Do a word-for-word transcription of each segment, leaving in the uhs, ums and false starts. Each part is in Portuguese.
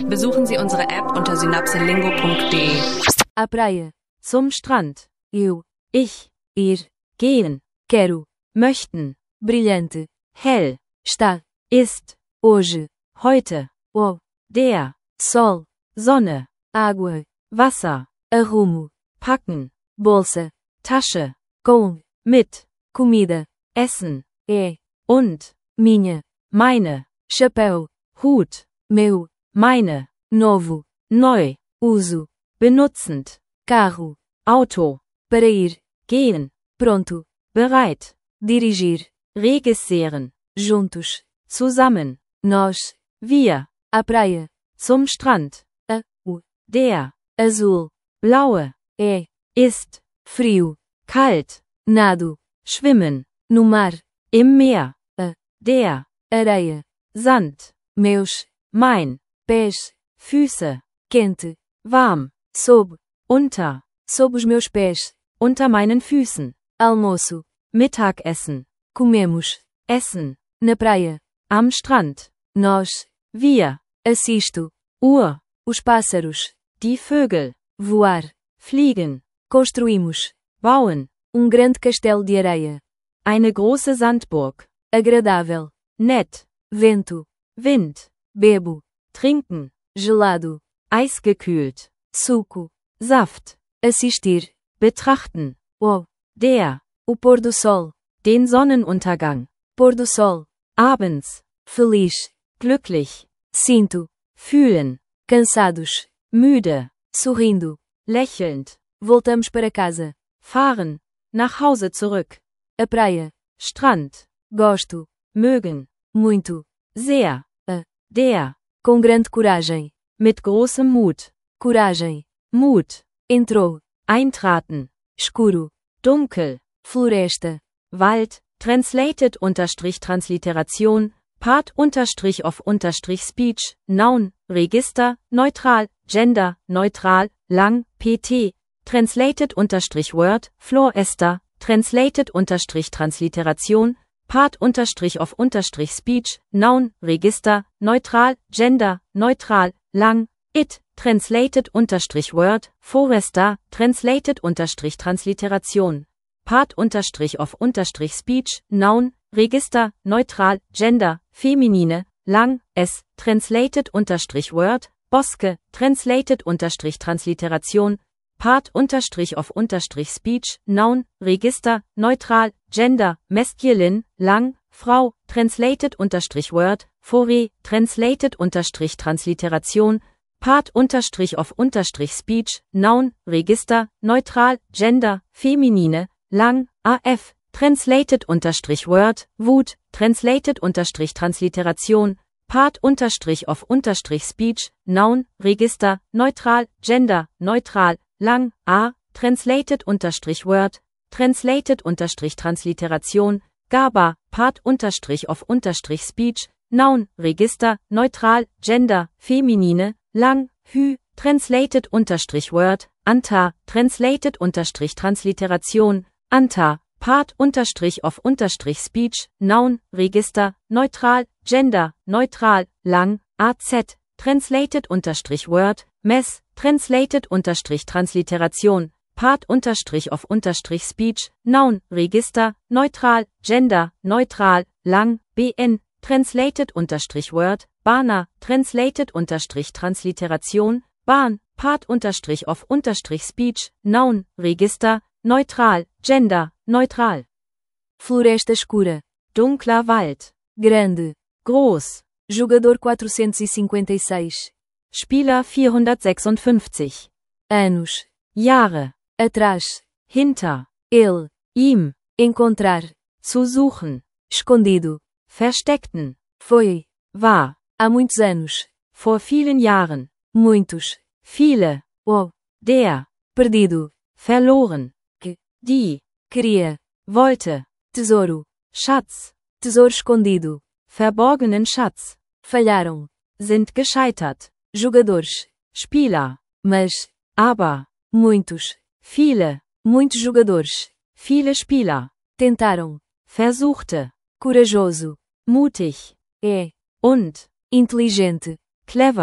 Besuchen Sie unsere App unter synapselingo punkt de. À praia. Zum Strand. Eu. Ich. Ir. Gehen. Quero. Möchten. Brilhante. Hell. Está. Ist. Hoje. Heute. O. Der. Sol. Sonne. Água. Wasser. Arrumo. Packen. Bolsa. Tasche. Com. Mit. Comida. Essen. É. Und. Minha. Meine. Chapéu. Hut. Meu. Meine. Novo. Neu. Uso. Benutzend. Carro. Auto. Para ir. Gehen. Pronto. Bereit. Dirigir. Registrieren. Juntos. Zusammen. Nós. Wir. À praia. Zum Strand. A. O. Der. Azul. Blaue. É. Ist. Frio. Kalt. Nado. Schwimmen. No mar. Im Meer. A. Der. Areia. Sand. Meus. Mein. Pés. Füße. Quente. Warm. Sob. Unter. Sob os meus pés. Unter meinen Füßen. Almoço. Mittagessen. Comemos. Essen. Na praia. Am Strand. Nós. Wir. Assisto. Uhr. Os pássaros. Die Vögel. Voar. Fliegen. Construímos. Bauen. Um grande castelo de areia. Eine große Sandburg. Agradável. Nett. Vento. Wind. Bebo. Trinken. Gelado. Eisgekühlt. Suco. Saft. Assistir. Betrachten. O. Der. O pôr do sol. Den Sonnenuntergang. Pôr do sol. Abends. Feliz. Glücklich. Sinto. Fühlen. Cansados. Müde. Sorrindo. Lächelnd. Voltamos para casa. Fahren. Nach Hause zurück. A praia. Strand. Gosto. Mögen. Muito. Sehr. A. Der. Com grande coragem. Mit großem Mut. Coragem. Mut. Entrou. Eintraten. Escuro. Dunkel. Floresta. Wald. Translated unterstrich Transliteration. Part unterstrich of unterstrich Speech. Noun. Register. Neutral. Gender. Neutral. Lang. pt. Translated unterstrich Word. Floresta. Translated unterstrich Transliteration. Part unterstrich of unterstrich Speech. Noun. Register. Neutral. Gender. Neutral. Lang. It. Translated unterstrich Word. Forester. Translated unterstrich Transliteration. Part unterstrich of unterstrich Speech. Noun. Register. Neutral. Gender. Feminine. Lang. S. Translated unterstrich Word. Boske. Translated unterstrich Transliteration. Part unterstrich of unterstrich Speech. Noun. Register. Neutral. Gender. Masculine. Lang. Frau. Translated unterstrich Word. Fore. Translated unterstrich Transliteration. Part unterstrich of unterstrich Speech. Noun. Register. Neutral. Gender. Feminine. Lang. Af. Translated unterstrich Word. Wut. Translated unterstrich Transliteration. Part unterstrich of unterstrich Speech. Noun. Register. Neutral. Gender. Neutral. Lang. A. Translated unterstrich Word. Translated unterstrich Transliteration. Gaba. Part unterstrich of unterstrich Speech. Noun. Register. Neutral. Gender. Feminine. Lang. Hü. Translated unterstrich Word. Anta. Translated unterstrich Transliteration. Anta. Part unterstrich of unterstrich Speech. Noun. Register. Neutral. Gender. Neutral. Lang. Az. Translated unterstrich Word. Mess. Translated unterstrich Transliteration. Part unterstrich of unterstrich Speech. Noun. Register. Neutral. Gender. Neutral. Lang. Bn. Translated unterstrich Word. Bana. Translated unterstrich Transliteration. Bahn. Part unterstrich of unterstrich Speech. Noun. Register. Neutral. Gender. Neutral. Floresta escura. Dunkler Wald. Grande. Groß. Jogador quatrocentos e cinquenta e seis. Spieler vierhundertsechsundfünfzig. Anos. Jahre. Atrás. Hinter. Ele. Ihm. Encontrar. Zu suchen. Escondido. Versteckten. Foi. War. Há muitos anos. Vor vielen Jahren. Muitos. Viele. O. Der. Perdido. Verloren. Que. Die. Queria. Wollte. Tesouro. Schatz. Tesouro escondido. Verborgenen Schatz. Falharam. Sind gescheitert. Jogadores. Spieler. Mas. Aber. Muitos. Viele. Muitos jogadores. Viele Spieler. Tentaram. Versuchte. Corajoso. Mutig. É. Und. Inteligente. Clever.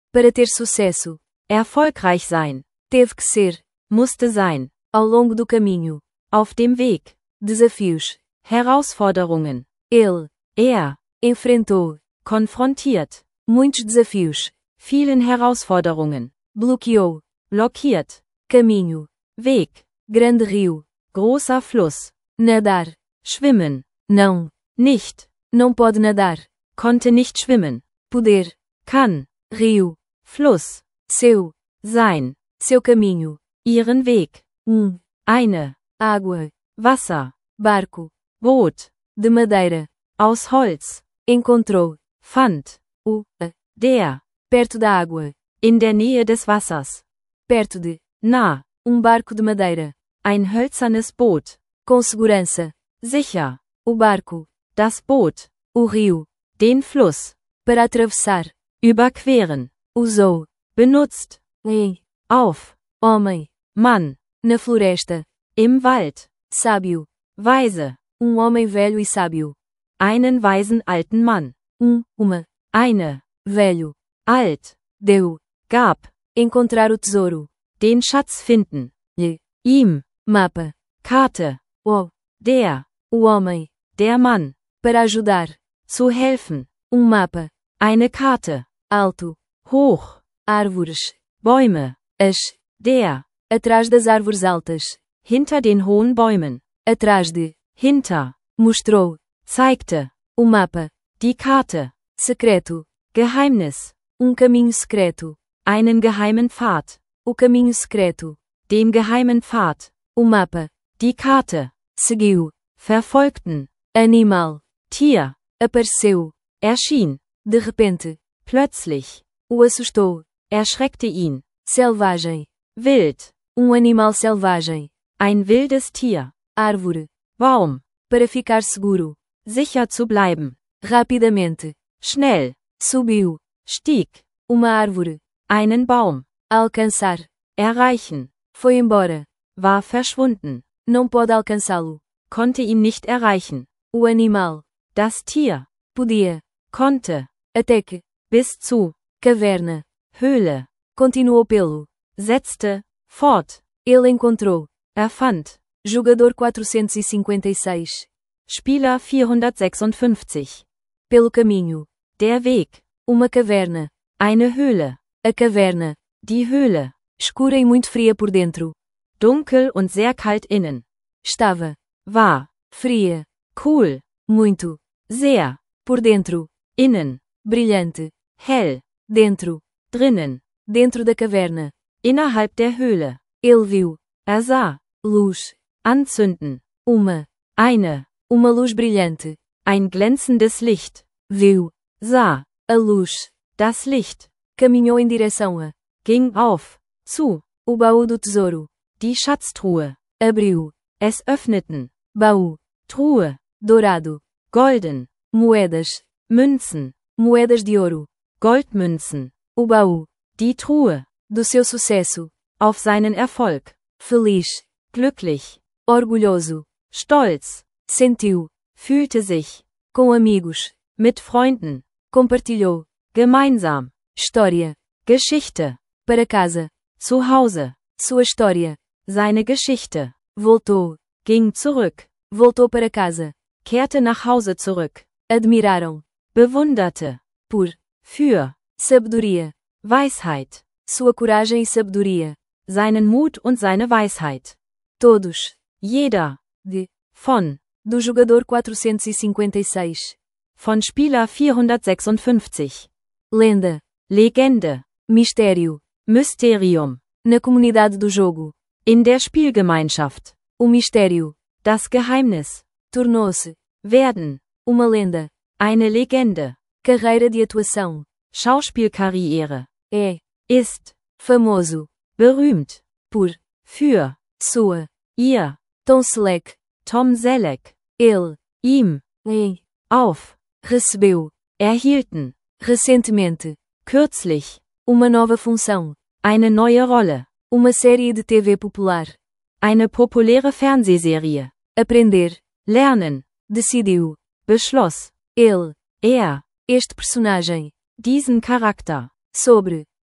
Para ter sucesso. Erfolgreich sein. Teve que ser. Musste sein. Ao longo do caminho. Auf dem Weg. Desafios. Herausforderungen. Ele. Er. Enfrentou. Konfrontiert. Muitos desafios. Vielen Herausforderungen. Bloqueou. Blockiert. Caminho. Weg. Grande rio. Großer Fluss. Nadar. Schwimmen. Não. Nicht. Não pode nadar. Konnte nicht schwimmen. Poder. Kann. Rio. Fluss. Seu. Sein. Seu caminho. Ihren Weg. Um. Eine. Água. Wasser. Barco. Boot. De madeira. Aus Holz. Encontrou. Fand. O. A. Der. Perto da água. In der Nähe des Wassers. Perto de. Nah. Um barco de madeira. Ein hölzernes Boot. Com segurança. Sicher. O barco. Das Boot. O rio. Den Fluss. Para atravessar. Überqueren. Usou. Benutzt. Em. Auf. Homem. Mann. Na floresta. Im Wald. Sábio. Weise. Um homem velho e sábio. Einen weisen alten Mann. Um. Uma. Eine. Velho. Alt. Deu. Gab. Encontrar o tesouro. Den Schatz finden. Lhe. Ihm. Mapa. Karte. O. Der. O homem. Der Mann. Para ajudar. Zu helfen. Um mapa. Eine Karte. Alto. Hoch. Árvores. Bäume. As. Der. Atrás das árvores altas. Hinter den hohen Bäumen. Atrás de. Hinter. Mostrou. Zeigte. O mapa. Die Karte. Secreto. Geheimnis. Um caminho secreto. Einen geheimen Pfad. O caminho secreto. Den geheimen Pfad. O mapa. Die Karte. Seguiu. Verfolgten. Animal. Tier. Apareceu. Erschien. De repente. Plötzlich. O assustou. Erschreckte ihn. Selvagem. Wild. Um animal selvagem. Ein wildes Tier. Árvore. Baum. Para ficar seguro. Sicher zu bleiben. Rapidamente. Schnell. Subiu. Stieg. Uma árvore. Einen Baum. Alcançar. Erreichen. Foi embora. War verschwunden. Não pode alcançá-lo. Konnte ihn nicht erreichen. O animal. Das Tier. Podia. Konnte. Até que. Bis zu. Caverna. Höhle. Continuou pelo. Setzte. Fort. Ele encontrou. Erfand. Jogador quatrocentos e cinquenta e seis. Spieler vierhundertsechsundfünfzig. Pelo caminho. Der Weg. Uma caverna. Eine Höhle. A caverna. Die Höhle. Escura e muito fria por dentro. Dunkel und sehr kalt innen. Estava. War. Fria. Cool. Muito. Sehr. Por dentro. Innen. Brilhante. Hell. Dentro. Drinnen. Dentro da caverna. Innerhalb der Höhle. Ele viu. Er sah. Luz. Anzünden. Uma. Eine. Uma luz brilhante. Ein glänzendes Licht. Viu. Sah. A luz. Das Licht. Caminhou em direção a. Ging auf. Zu. O baú do tesouro. Die Schatztruhe. Abriu. Es öffneten. Baú. Truhe. Dourado. Golden. Moedas. Münzen. Moedas de ouro. Goldmünzen. O baú. Die Truhe. Do seu sucesso. Auf seinen Erfolg. Feliz. Glücklich. Orgulhoso. Stolz. Sentiu. Fühlte sich. Com amigos. Mit Freunden. Compartilhou. Gemeinsam. História. Geschichte. Para casa. Zu Hause. Sua história. Seine Geschichte. Voltou. Ging zurück. Voltou para casa. Kehrte nach Hause zurück. Admiraram. Bewunderte. Por. Für. Sabedoria. Weisheit. Sua coragem e sabedoria. Seinen Mut und seine Weisheit. Todos. Jeder. De. Von. Do jogador quatrocentos e cinquenta e seis. Von Spieler vierhundertsechsundfünfzig. Lenda. Legende. Mistério. Mysterium. Na comunidade do jogo. In der Spielgemeinschaft. O mistério. Das Geheimnis. Tornou-se. Werden. Uma lenda. Eine Legende. Carreira de atuação. Schauspielkarriere. É. Ist. Famoso. Berühmt. Por. Für. Sua. Ihr. Tom Selleck. Tom Selleck. Ele. Ihm. Em. Auf. Recebeu. Erhielten. Recentemente. Kürzlich. Uma nova função. Eine neue Rolle. Uma série de T V popular. Eine populäre Fernsehserie. Aprender. Lernen. Decidiu. Beschloss. Ele. Er. Este personagem. Diesen Charakter. Sobre.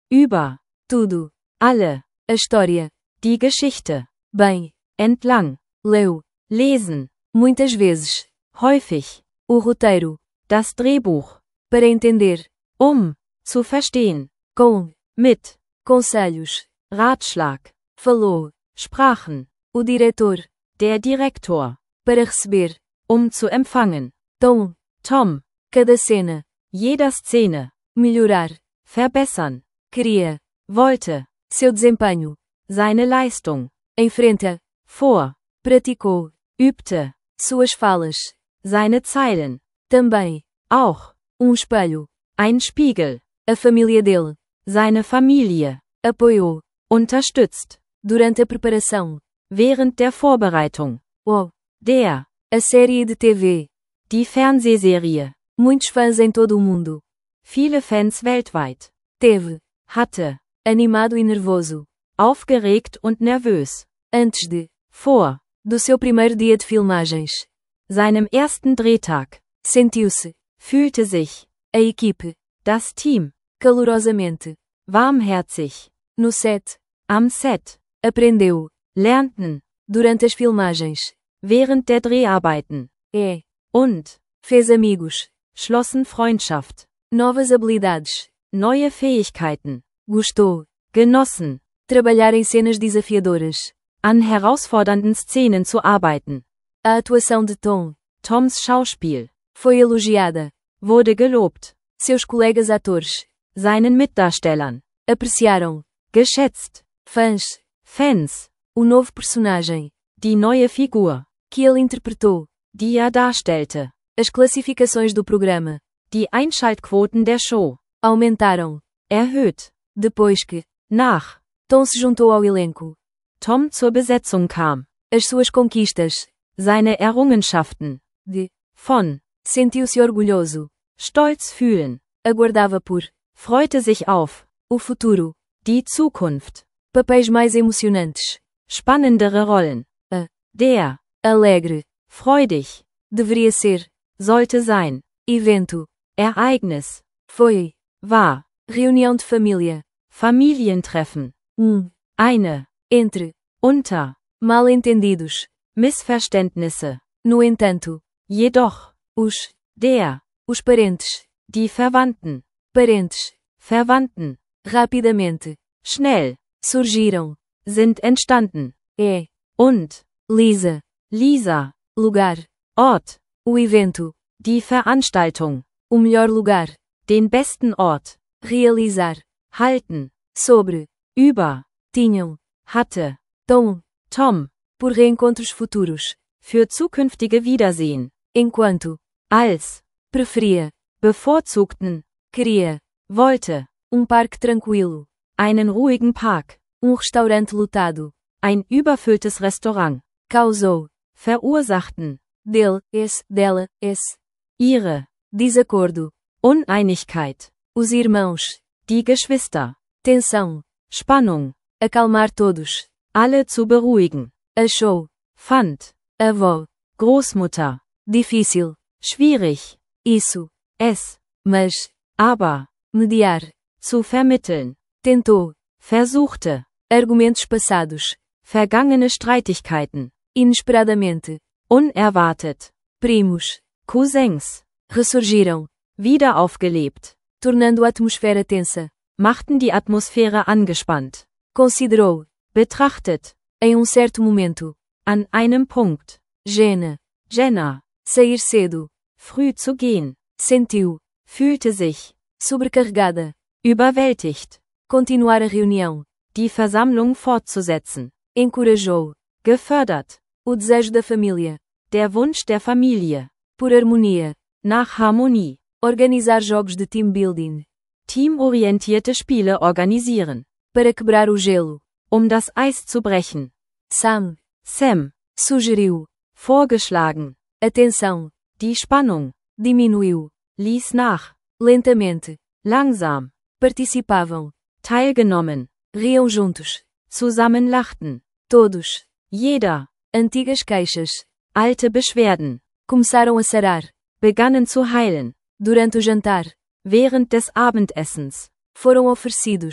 über, tudo, alle, a história, die Geschichte, bem, entlang, leu, lesen, muitas vezes, häufig, o roteiro, das Drehbuch, para entender, um, zu verstehen, com, mit, conselhos, Ratschlag, falou, sprachen, o diretor, der Direktor, para receber, um zu empfangen, tom, Tom, cada cena, jeder Szene, melhorar, verbessern, queria, wollte, seu desempenho, seine Leistung, enfrenta, vor, praticou, übte, suas falas, seine Zeilen, também, auch, um espelho, ein Spiegel, a família dele, seine Familie, apoiou, unterstützt, durante a preparação, während der Vorbereitung, o, der, a série de T V, die Fernsehserie, muitos fãs em todo o mundo, viele Fans weltweit, teve, hatte, animado e nervoso, aufgeregt und nervös, antes de, vor, do seu primeiro dia de filmagens, seinem ersten Drehtag, sentiu-se, fühlte sich, a equipe, das Team, calorosamente, warmherzig, no set, am Set, aprendeu, lernten, durante as filmagens, während der Dreharbeiten, é, und, fez amigos, schlossen Freundschaft, novas habilidades, neue Fähigkeiten, gostou, genossen, trabalhar em cenas desafiadoras, an herausfordernden Szenen zu arbeiten. a atuação de Tom, Toms Schauspiel, foi elogiada, wurde gelobt, seus colegas atores, seinen Mitdarstellern, apreciaram, geschätzt, fãs, Fans, o novo personagem, die neue Figur, que ele interpretou, die er darstellte, as classificações do programa, die Einschaltquoten der Show, aumentaram, erhöht, depois que, nach, Tom se juntou ao elenco, Tom zur Besetzung kam, as suas conquistas, seine Errungenschaften, de, von, sentiu-se orgulhoso, stolz fühlen, aguardava por, freute sich auf, o futuro, die Zukunft, papéis mais emocionantes, spannendere Rollen, a, der, alegre, freudig, deveria ser, sollte sein, evento, Ereignis, foi, war, reunião de família, Familientreffen, um, eine, entre, unter, mal-entendidos, Missverständnisse, no entanto, jedoch, os, der, os parentes, die Verwandten, parentes, Verwandten, rapidamente, schnell, surgiram, sind entstanden, é, und, Lisa, Lisa, lugar, Ort, o evento, die Veranstaltung, o melhor lugar, den besten Ort, realizar, halten, sobre, über, tinham, hatte, Tom, Tom, por reencontros futuros, für zukünftige Wiedersehen, enquanto, als, preferia, bevorzugten, queria, wollte, um parque tranquilo, einen ruhigen Park, um restaurante lotado, ein überfülltes Restaurant, causou, verursachten, dele, esse, dela, esse, ihre, desacordo, Uneinigkeit, os irmãos, die Geschwister, tensão, Spannung, acalmar todos, alle zu beruhigen, achou, fand, avó, Großmutter, difícil, schwierig, isso, es, mas, aber, mediar, zu vermitteln, tentou, versuchte, argumentos passados, vergangene Streitigkeiten, inesperadamente, unerwartet, primos, Cousins, ressurgiram, wieder aufgelebt, tornando a atmosfera tensa, machten die Atmosphäre angespannt, considerou, betrachtet, em um certo momento, an einem Punkt, Jenna, Jenna, sair cedo, früh zu gehen, sentiu, fühlte sich, sobrecarregada, überwältigt, continuar a reunião, die Versammlung fortzusetzen, encorajou, gefördert, o desejo da família, der Wunsch der Familie, por harmonia, nach Harmonie, organizar jogos de team building, teamorientierte Spiele organisieren, para quebrar o gelo, um das Eis zu brechen, Sam, Sam, sugeriu, vorgeschlagen, atenção, die Spannung, diminuiu, ließ nach, lentamente, langsam, participavam, teilgenommen, riam juntos, zusammen lachten, todos, jeder, antigas queixas, alte Beschwerden, começaram a sarar, begannen zu heilen, durante o jantar, während des Abendessens, foram oferecidos,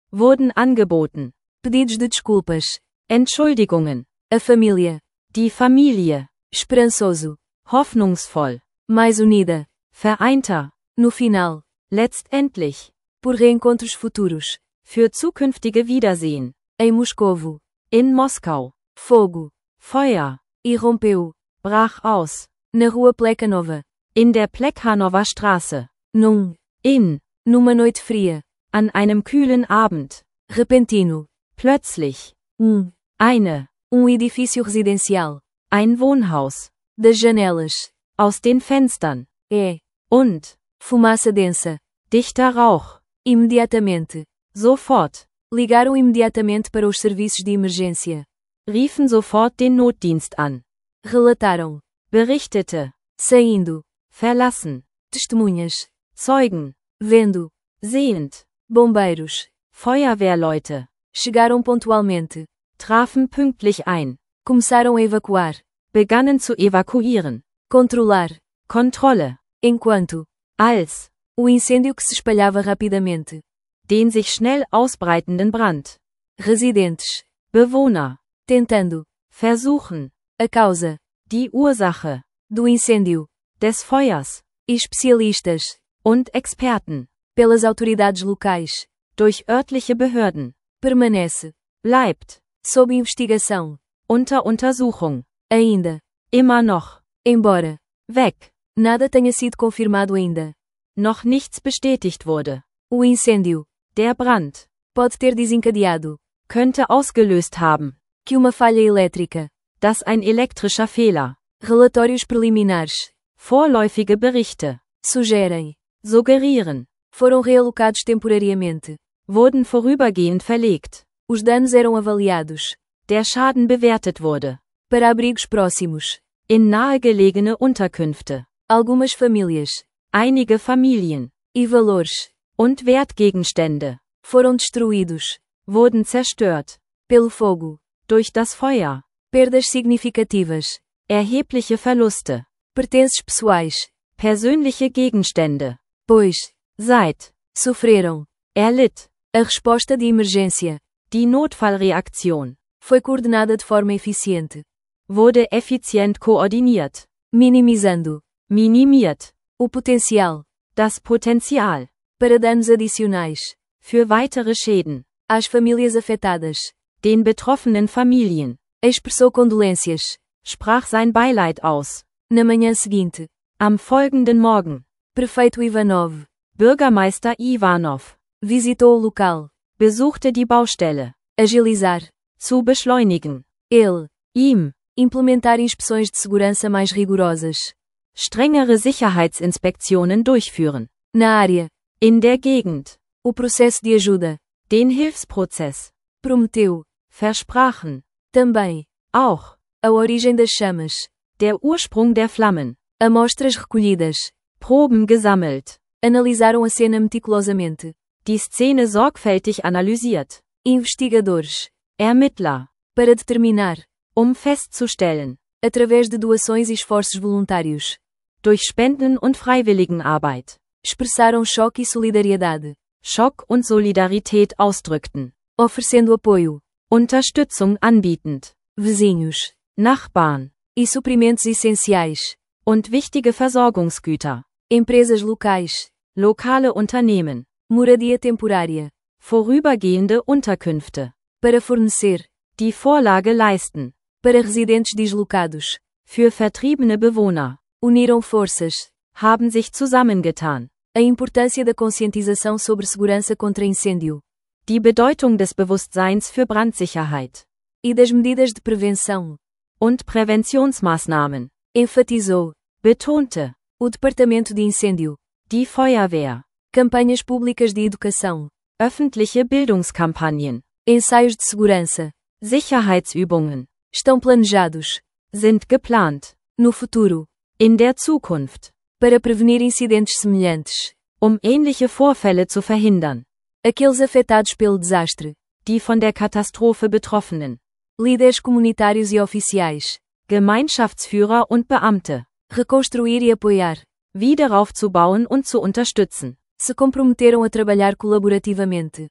wurden angeboten. Pedidos de desculpas. Entschuldigungen. A família. Die Familie. Esperançoso. Hoffnungsvoll. Mais unida. Vereinter. No final. Letztendlich. Por reencontros futuros. Für zukünftige Wiedersehen. Em Moscovo. In Moskau. Fogo. Feuer. Irrompeu. Brach aus. Na rua Plekhanova. In der Plekhanova Straße. Num. In. Numa noite fria. An einem kühlen Abend. Repentino. Plötzlich. Um. Eine. Um edifício residencial. Ein Wohnhaus. Das janelas. Aus den Fenstern. É. Und. Fumaça densa. Dichter Rauch. Imediatamente. Sofort. Ligaram imediatamente para os serviços de emergência. Riefen sofort den Notdienst an. Relataram. Berichtete. Saindo. Verlassen. Testemunhas. Zeugen. Vendo. Sehend. Bombeiros. Feuerwehrleute. Chegaram pontualmente. Trafen pünktlich ein. Começaram a evacuar. Begannen zu evakuieren. Controlar. Kontrolle. Enquanto. Als. O incêndio que se espalhava rapidamente. Den sich schnell ausbreitenden Brand. Residentes. Bewohner. Tentando. Versuchen. A causa. Die Ursache. Do incêndio. Des Feuers. Especialistas. Und Experten. Pelas autoridades locais. Durch örtliche Behörden. Permanece. Bleibt. Sob investigação. Unter Untersuchung. Ainda. Immer noch. Embora. Weg. Nada tenha sido confirmado ainda. Noch nichts bestätigt wurde. O incêndio. Der Brand. Pode ter desencadeado. Könnte ausgelöst haben. Que uma falha elétrica. Das ein elektrischer Fehler. Relatórios preliminares. Vorläufige Berichte. Sugerem. Suggerieren. Foram realocados temporariamente. Wurden vorübergehend verlegt. Os danos eram avaliados. Der Schaden bewertet wurde. Para abrigos próximos. In nahegelegene Unterkünfte. Algumas famílias. Einige Familien. E valores. Und Wertgegenstände. Foram destruídos. Wurden zerstört. Pelo fogo. Durch das Feuer. Perdas significativas. Erhebliche Verluste. Pertences pessoais. Persönliche Gegenstände. Pois. Seit. Sofreram. Erlitt. A resposta de emergência. Die Notfallreaktion. Foi coordenada de forma eficiente. Wurde effizient koordiniert. Minimizando. Minimiert. O potencial. Das Potenzial. Para danos adicionais. Für weitere Schäden. Às famílias afetadas. Den betroffenen Familien. Expressou condolências. Sprach sein Beileid aus. Na manhã seguinte. Am folgenden Morgen. Prefeito Ivanov. Bürgermeister Ivanov. Visitou o local. Besuchte die Baustelle. Agilizar. Zu beschleunigen. Ele. Ihm. Implementar inspeções de segurança mais rigorosas. Strengere Sicherheitsinspektionen durchführen. Na área. In der Gegend. O processo de ajuda. Den Hilfsprozess. Prometeu. Versprachen. Também. Auch. A origem das chamas. Der Ursprung der Flammen. Amostras recolhidas. Proben gesammelt. Analisaram a cena meticulosamente. Die Szene sorgfältig analysiert. Investigadores. Ermittler. Para determinar. Um festzustellen. Através de doações e esforços voluntários. Durch Spenden und Freiwilligenarbeit. Expressaram choque e solidariedade. Schock und Solidarität ausdrückten. Oferecendo apoio. Unterstützung anbietend. Vizinhos. Nachbarn. E suprimentos essenciais. Und wichtige Versorgungsgüter. Empresas locais. Lokale Unternehmen. Moradia temporária. Vorübergehende Unterkünfte. Para fornecer. Die Vorlage leisten. Para residentes deslocados. Für vertriebene Bewohner. Uniram forças. Haben sich zusammengetan. A importância da conscientização sobre segurança contra incêndio. Die Bedeutung des Bewusstseins für Brandsicherheit. E das medidas de prevenção. Und Präventionsmaßnahmen. Enfatizou. Betonte. O Departamento de Incêndio. Die Feuerwehr. Campanhas públicas de educação. Öffentliche Bildungskampagnen. Ensaios de segurança. Sicherheitsübungen. Estão planejados. Sind geplant. No futuro. In der Zukunft. Para prevenir incidentes semelhantes. Um ähnliche Vorfälle zu verhindern. Aqueles afetados pelo desastre. Die von der Katastrophe Betroffenen. Líderes comunitários e oficiais. Gemeinschaftsführer und Beamte. Reconstruir e apoiar. Wiederaufzubauen und zu unterstützen. Se comprometeram a trabalhar colaborativamente.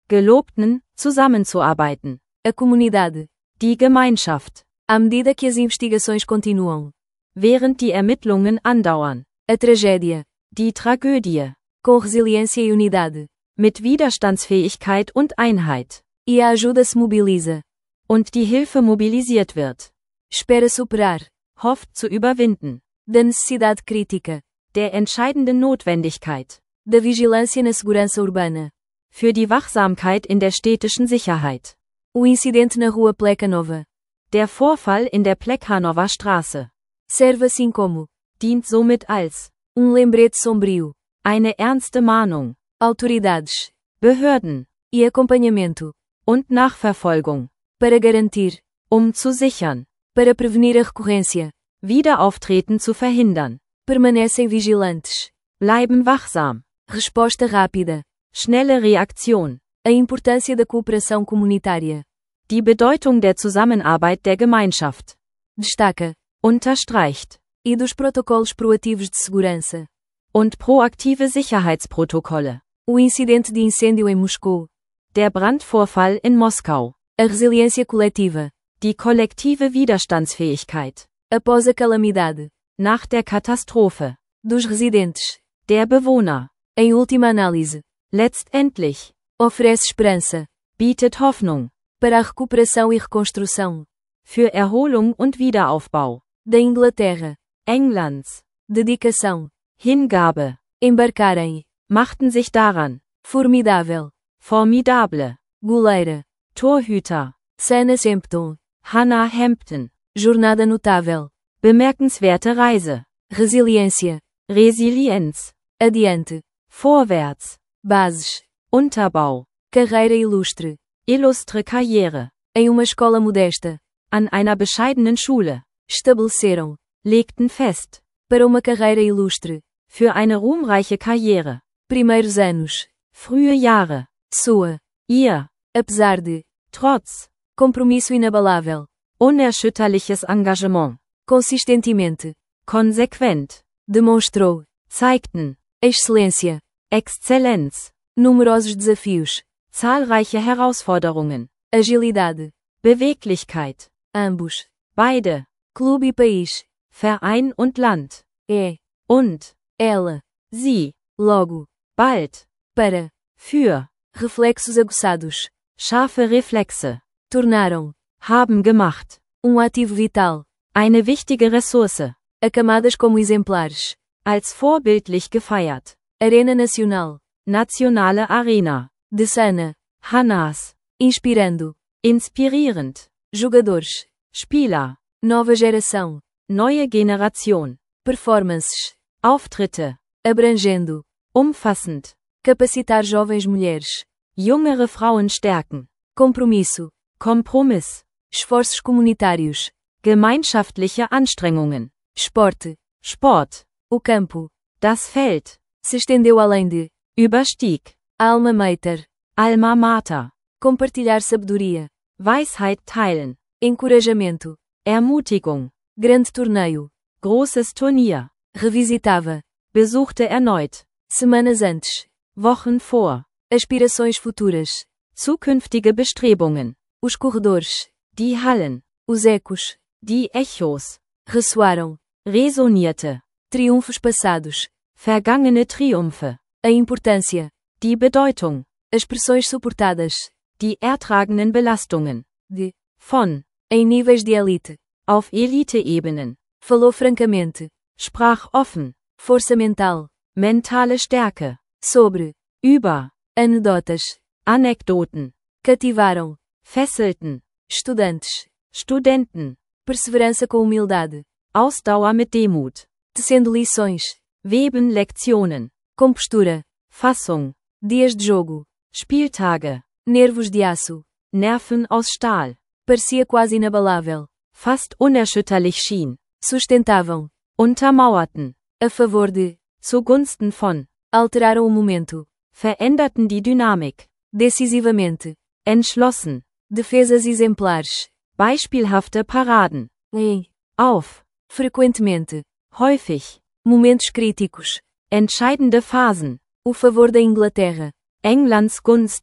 Gelobten, zusammenzuarbeiten. A comunidade. Die Gemeinschaft. À medida que as investigações continuam. Während die Ermittlungen andauern. A tragédia. Die Tragödie. Com resiliência e unidade. Mit Widerstandsfähigkeit und Einheit. E a ajuda se mobiliza. Und die Hilfe mobilisiert wird. Espera superar. Hofft zu überwinden. Da necessidade crítica. Der entscheidenden Notwendigkeit. Da vigilância na segurança urbana. Für die Wachsamkeit in der städtischen Sicherheit. O incidente na rua Plekanova. Der Vorfall in der Plekhanova Straße. Serve assim como. Dient somit als. Um lembrete sombrio. Eine ernste Mahnung. Autoridades. Behörden. E acompanhamento. Und Nachverfolgung. Para garantir. Um zu sichern. Para prevenir a recorrência. Wiederauftreten zu verhindern. Permanecem vigilantes. Bleiben wachsam. Resposta rápida. Schnelle Reaktion. A importância da cooperação comunitária. Die Bedeutung der Zusammenarbeit der Gemeinschaft. Destaca. Unterstreicht. E dos protocolos proativos de segurança. Und proaktive Sicherheitsprotokolle. O incidente de incêndio em Moscou. Der Brandvorfall in Moskau. A resiliência coletiva. Die kollektive Widerstandsfähigkeit. Após a calamidade. Nach der Katastrophe. Dos residentes. Der Bewohner. Em última análise. Letztendlich. Oferece esperança. Bietet Hoffnung. Para a recuperação e reconstrução. Für Erholung und Wiederaufbau. Da Inglaterra. Englands. Dedicação. Hingabe. Embarcarem. Machten sich daran. Formidável. Formidable. Goleira. Torhüter. Sana Hampton. Hannah Hampton. Jornada notável. Bemerkenswerte Reise. Resiliência. Resilienz. Adiante. Vorwärts. Bases. Unterbau. Carreira ilustre. Illustre Karriere. Em uma escola modesta. An einer bescheidenen Schule. Estabeleceram. Legten fest. Para uma carreira ilustre. Für eine ruhmreiche Karriere. Primeiros anos. Frühe Jahre. Sua. Ihr. Apesar de. Trotz. Compromisso inabalável. Unerschütterliches Engagement. Consistentemente. Konsequent. Demonstrou. Zeigten. Excelência. Exzellenz. Numerosos desafios. Zahlreiche Herausforderungen. Agilidade. Beweglichkeit. Ambos. Beide. Clube e país. Verein und Land. É. Und. Ela. Sie. Logo. Bald. Para. Für. Reflexos aguçados. Scharfe Reflexe. Tornaram. Haben gemacht. Um ativo vital. Eine wichtige Ressource. Acamadas como exemplares. Als vorbildlich gefeiert. Arena Nacional. Nationale Arena. De Sana. Hannahs. Inspirando. Inspirierend. Jogadores. Spieler. Nova geração. Neue Generation. Performances. Auftritte. Abrangendo. Umfassend. Capacitar jovens mulheres. Jüngere Frauen stärken. Compromisso. Kompromiss. Esforços comunitários. Gemeinschaftliche Anstrengungen. Esporte. Sport. O campo. Das Feld. Se estendeu além de. Überstieg. Alma mater. Alma mater. Compartilhar sabedoria. Weisheit teilen. Encorajamento. Ermutigung. Grande torneio. Großes Turnier. Revisitava. Besuchte erneut. Semanas antes. Wochen vor. Aspirações futuras. Zukünftige Bestrebungen. Os corredores. Die Hallen. Os ecos. Die Echos. Ressoaram. Resonierte. Triunfos passados. Vergangene Triumphe. A importância. Die Bedeutung. As pressões suportadas. Die ertragenen Belastungen. De. Von. Em níveis de elite. Auf Elite-Ebenen. Falou francamente. Sprach offen. Força mental. Mentale Stärke. Sobre. Über. Anedotas. Anekdoten. Cativaram. Fesselten. Estudantes. Studenten. Perseverança com humildade. Ausdauer mit Demut. Tecendo lições. Weben Lektionen. Compostura. Fassung. Dias de jogo. Spieltage. Nervos de aço. Nerven aus Stahl. Parecia quase inabalável. Fast unerschütterlich schien. Sustentavam. Untermauerten. A favor de. Zugunsten von. Alteraram o momento. Veränderten die Dynamik. Decisivamente. Entschlossen. Defesas exemplares. Beispielhafte Paraden. Em. Auf. Frequentemente. Häufig. Momentos críticos. Entscheidende Phasen. O favor da Inglaterra. Englands Gunsten.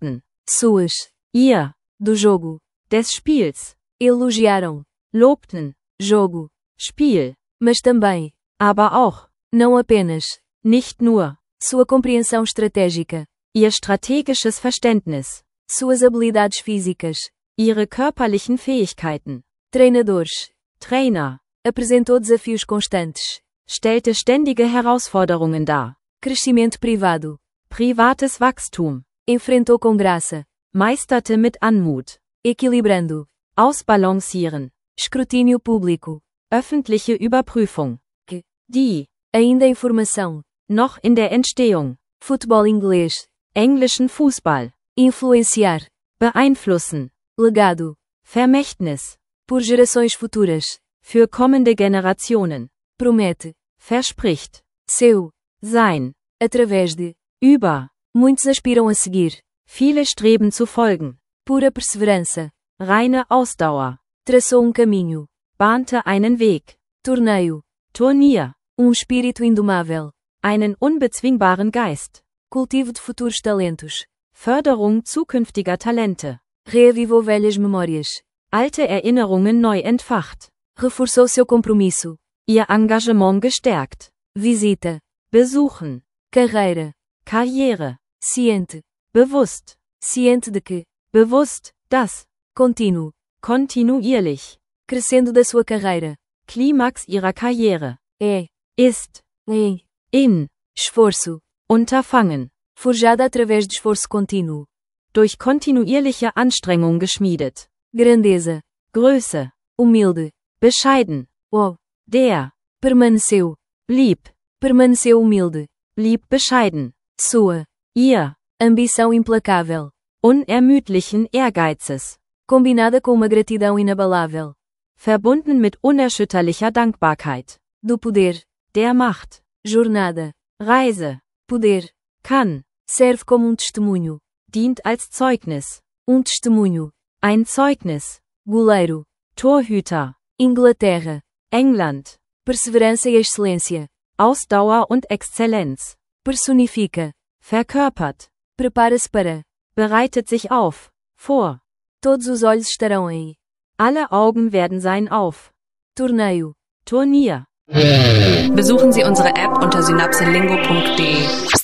Suas. Ihr. Do jogo. Des Spiels. Elogiaram. Lobten. Jogo. Spiel. Mas também. Aber auch. Não apenas. Nicht nur. Sua compreensão estratégica. Ihr strategisches Verständnis. Suas habilidades físicas. Ihre körperlichen Fähigkeiten. Treinadores. Trainer. Apresentou desafios constantes. Stellte ständige Herausforderungen dar. Crescimento privado. Privates Wachstum. Enfrentou com graça. Meisterte mit Anmut. Equilibrando. Ausbalancieren. Escrutínio público. Öffentliche Überprüfung. Que. Die. Ainda em formação. Noch in der Entstehung. Futebol inglês. Englischen Fußball. Influenciar. Beeinflussen. Legado. Vermächtnis. Por gerações futuras. Für kommende Generationen. Promete. Verspricht. Seu. Sein. Através de. Über. Muitos aspiram a seguir. Viele streben zu folgen. Pura perseverança. Reine Ausdauer. Traçou um caminho. Bahnte einen Weg. Torneio. Turnier. Um espírito indomável. Einen unbezwingbaren Geist. Cultivo de futuros talentos. Förderung zukünftiger Talente. Reavivou velhas memórias. Alte Erinnerungen neu entfacht. Reforçou seu compromisso. Ihr Engagement gestärkt. Visita. Besuchen. Carreira. Karriere. Ciente. Bewusst. Ciente de que. Bewusst, dass. Contínuo. Kontinuierlich. Crescendo da sua carreira. Klimax ihrer Karriere. É. Ist. Em. In. Esforço. Unterfangen. Forjada através de esforço contínuo. Durch kontinuierliche Anstrengung geschmiedet. Grandeza. Größe. Humilde. Bescheiden. Oh. Der. Permaneceu. Blieb. Permaneceu humilde. Blieb bescheiden. Sua. Ihr. Ambição implacável. Unermüdlichen Ehrgeizes. Combinada com uma gratidão inabalável. Verbunden mit unerschütterlicher Dankbarkeit. Do poder. Der Macht. Jornada. Reise. Poder. Kann. Serve como um testemunho. Dient als Zeugnis. Um testemunho. Ein Zeugnis. Goleiro. Torhüter. Inglaterra. England. Perseverança e excelência. Ausdauer und Exzellenz. Personifica. Verkörpert. Prepara-se para. Bereitet sich auf. Vor. Todos os olhos estarão em. Alle Augen werden sein auf. Torneio. Turnier. Besuchen Sie unsere App unter synapselingo punkt de.